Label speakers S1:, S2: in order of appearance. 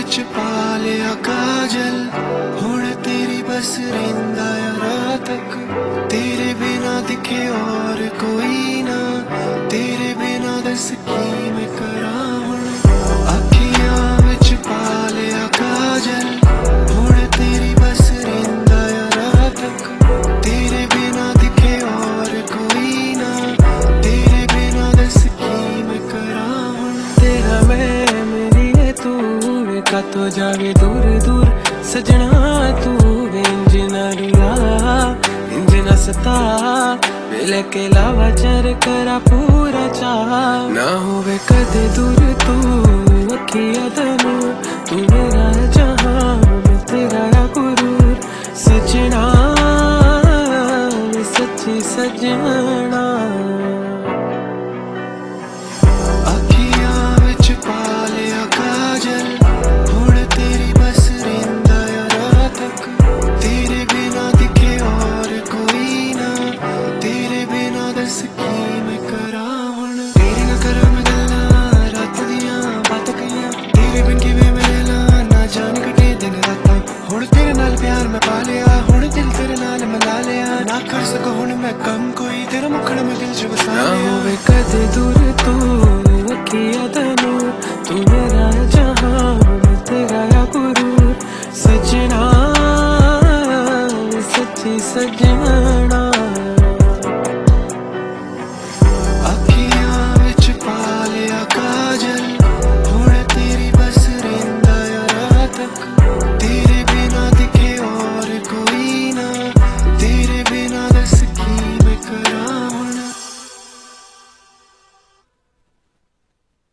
S1: विच पा लिया काजल, हुण तेरी बस रहिंदा आ रात तक। तेरे बिना दिखे और कोई ना, तेरे बिना दस की मैं करा हुण। अखियां विच पा लिया काजल, हुण तेरी बस रहिंदा आ रात तक। तेरे बिना दिखे और कोई ना, तेरे बिना दस की मैं करा हुण। तेरा मैं मेरी है तू, वेखा तो जावे दूर दूर सजना तू। इंज ना रुला इंज ना सता, मिले के लावा चर करा पूरा चाह। ना होवे कदे दूर तू अखियां तैनू, तू मेरा जहां मैं तेरा गुरूर। सजना सच्ची सजना, अखियां विच पा लिया काजल, हुण तेरी बस रहिंदा आ रात तक। तेरे बिना दिखे और कोई ना, तेरे बिना दस की मैं करा हुण। तेरे नाल करा मैं गल्लां रात दियां बात कहियां, तेरे बिन किवें मैं रहना ना जान कटे दिन रातां। हुण तेरे नाल प्यार मैं पा लिया, हुण दिल तेरे नाल मिला लिया। ना कर सको हुण मैं कम कोई, तेरा मुखड़ा मैं दिल च वसा लिया। ना होवे कदे दूर तू अखियां तैनू, तू मेरा